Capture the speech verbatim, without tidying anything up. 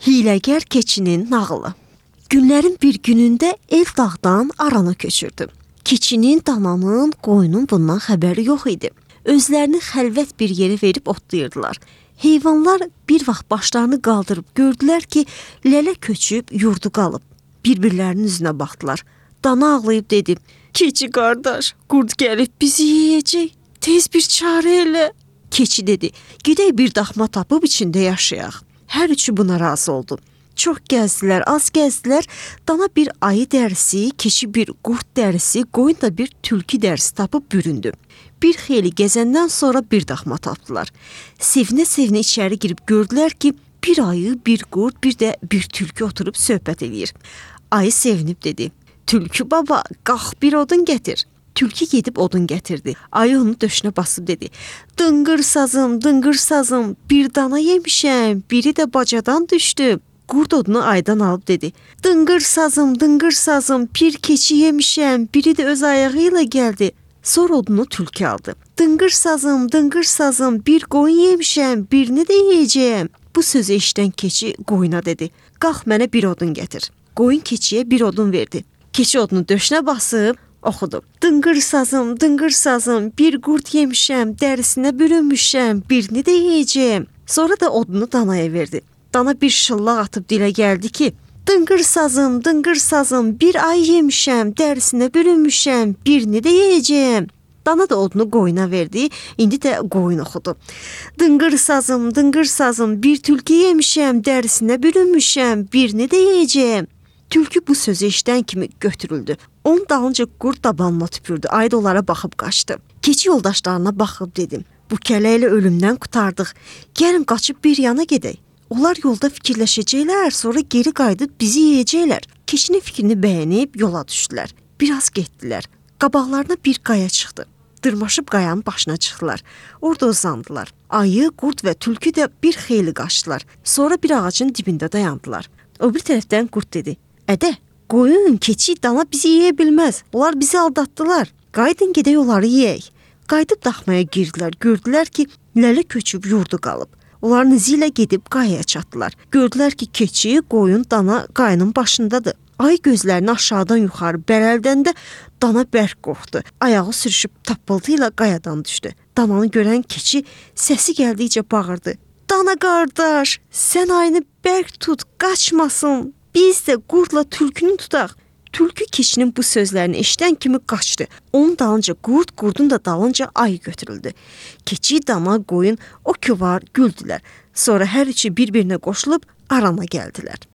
Hiyləgər keçinin nağılı. Günlərin bir günündə ev dağdan arana köçürdü. Keçinin, dananın, qoyunun bundan xəbəri yox idi. Özlərini xəlvət bir yerə verib otlayırdılar. Heyvanlar bir vaxt başlarını qaldırıb gördülər ki, lələ köçüb yurdu qalıb. Bir-birlərinin üzünə baxdılar. Dana ağlayıb dedi: "Keçi qardaş, qurd gəlib bizi yeyəcək. Tez bir çarə elə." Keçi dedi: "Gedək bir daxma tapıb içində yaşayaq." Hər üçü buna razı oldu. Çox gəzdilər, az gəzdilər. Dana bir ayı dərisi, keçi bir qurd dərisi, qoyun da bir tülkü dərisi tapıb büründü. Bir xeyli gəzəndən sonra bir daxma tapdılar. Sevinə-sevinə içəri girib gördülər ki, bir ayı, bir qurd, bir də bir tülkü oturub söhbət eləyir. Ayı sevinib dedi: "Tülkü baba, qalx bir odun gətir." Tülkü gedib odun gətirdi. Ayı onu döşünə basıb dedi: "Dıngır sazım, dıngır sazım, bir dana yemişəm, biri də bacadan düşdü." Qurd odunu aydan alıb dedi: "Dıngır sazım, dıngır sazım, bir keçi yemişəm, biri də öz ayağı ilə gəldi." Sonra odunu tülkü aldı. "Dıngır sazım, dıngır sazım, bir qoyun yemişəm, birini də yeyəcəyəm." Bu sözü eşidən keçi qoyuna dedi: "Qalx mənə bir odun gətir." Qoyun keçiyə bir odun verdi. Keçi odunu döşünə basıb oxudu: "Dıngır sazım, dıngır sazım, bir qurd yemişəm, dərisinə bürünmüşəm, birini də yeyəcəyəm." Sonra da odunu danaya verdi. Dana bir şıllaq atıb dilə gəldi ki, "Dıngır sazım, dıngır sazım, bir ay yemişəm, dərisinə bürünmüşəm, birini də yeyəcəyəm." Dana da odunu qoyuna verdi. İndi də qoyun oxudu: "Dıngır sazım, dıngır sazım, bir tülkü yemişəm, dərisinə bürünmüşəm, birini də yeyəcəyəm." Tülkü bu sözü eşidən kimi götürüldü. Onun dalınca qurd dabanına tüpürdü. Ayı da onlara baxıb qaçdı. Keçi yoldaşlarına baxıb dedi: "Bu kələ ilə ölümdən qurtardıq. Gəlin qaçıb bir yana gedək." Onlar yolda fikirləşəcəklər, sonra geri qayıdıb bizi yeyəcəklər. Keçinin fikrini bəyənib yola düşdülər. Biraz getdilər. Qabaqlarına bir qaya çıxdı. Dırmaşıb qayanın başına çıxdılar. Orada uzandılar. Ayı, qurd və tülkü də bir xeyli qaçdılar. Sonra bir ağacın dibində dayandılar. O bir tərəfdən qurd dedi: "Ədə, qoyun, keçi, dana bizi yeyə bilməz. Onlar bizi aldatdılar. Qayıdın gedək onları yeyək." Qayıdıb daxmaya girdilər. Gördülər ki, lələ köçüb yurdu qalıb. Onların izi ilə gedib qayaya çatdılar. Gördülər ki, keçi, qoyun, dana qayanın başındadır. Ayı gözlərini aşağıdan yuxarı bərəldəndə dana bərk qorxdu. Ayağı sürüşüb tappıltı ilə qayadan düşdü. Dananı görən keçi səsi gəldikcə bağırdı: "Dana qardaş, sən ayını bərk tut, qaçmasın. Biz də qurdla tülkünü tutaq." Tülkü keçinin bu sözlərini eşidən kimi qaçdı. Onun dalınca qurd, qurdun da dalınca ayı götürüldü. Keçi, dana, qoyun o ki var güldülər. Sonra hər üçü bir-birinə qoşulub arana gəldilər.